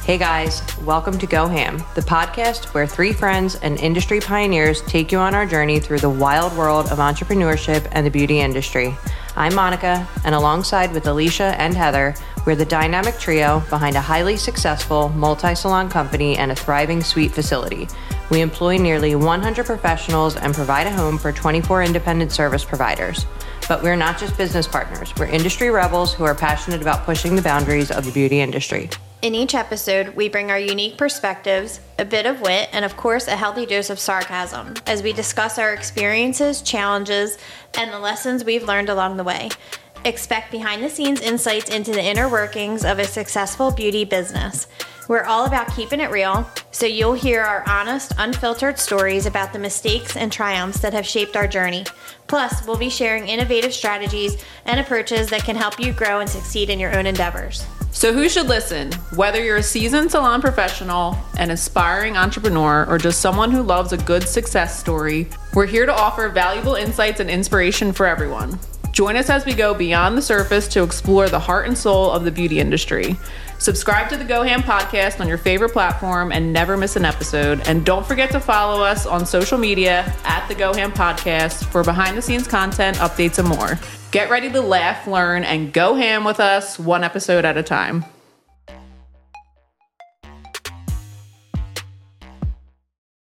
Hey guys, welcome to Go Ham, the podcast where three friends and industry pioneers take you on our journey through the wild world of entrepreneurship and the beauty industry. I'm Monica, and alongside with Alicia and Heather, we're the dynamic trio behind a highly successful multi-salon company and a thriving suite facility. We employ nearly 100 professionals and provide a home for 24 independent service providers. But we're not just business partners, we're industry rebels who are passionate about pushing the boundaries of the beauty industry. In each episode, we bring our unique perspectives, a bit of wit, and of course, a healthy dose of sarcasm as we discuss our experiences, challenges, and the lessons we've learned along the way. Expect behind-the-scenes insights into the inner workings of a successful beauty business. We're all about keeping it real, so you'll hear our honest, unfiltered stories about the mistakes and triumphs that have shaped our journey. Plus, we'll be sharing innovative strategies and approaches that can help you grow and succeed in your own endeavors. So who should listen? Whether you're a seasoned salon professional, an aspiring entrepreneur, or just someone who loves a good success story, we're here to offer valuable insights and inspiration for everyone. Join us as we go beyond the surface to explore the heart and soul of the beauty industry. Subscribe to the Go Ham podcast on your favorite platform and never miss an episode. And don't forget to follow us on social media at the Go Ham podcast for behind the scenes content, updates, and more. Get ready to laugh, learn, and go ham with us one episode at a time.